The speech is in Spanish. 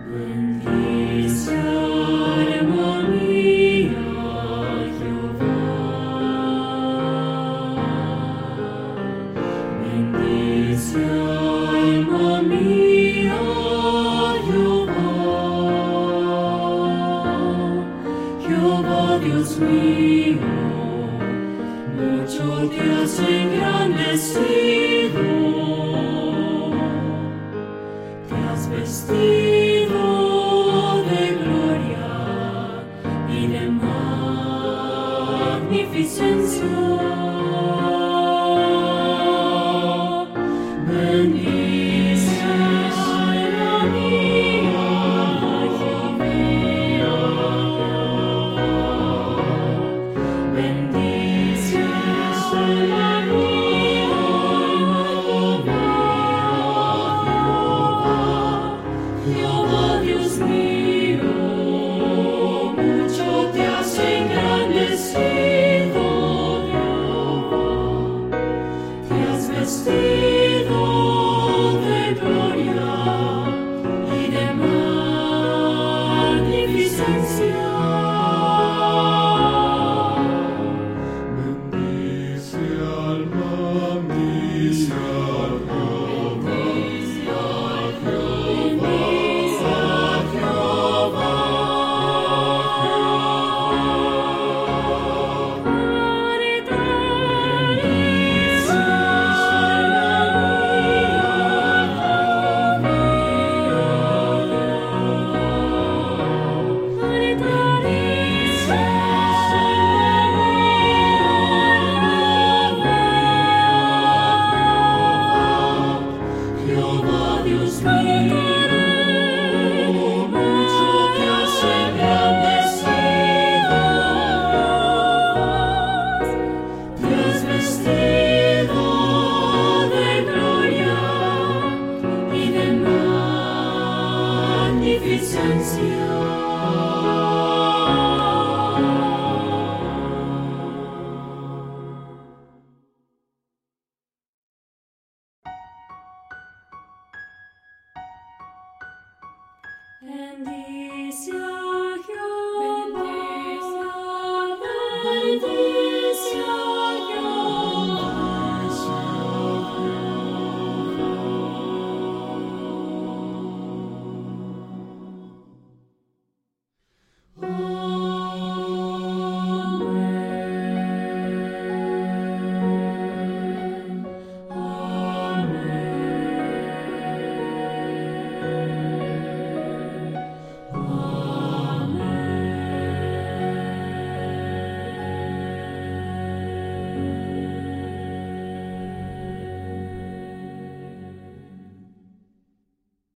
Bendice alma mía, Jehová. Bendice alma mía, Jehová. Jehová Dios mío, mucho te has engrandecido, te has vestido de gloria y de magnificencia. Bendice alma mía, Jehová. Bendice alma mía, Jehová Dios mío, mucho te has engrandecido, te has vestido de gloria y de magnificencia. Bendice alma mía, Bendice a Jehová. Bendice Jehová Dios mío, mucho te has engrandecido, te has vestido de gloria y de magnificencia. Bendice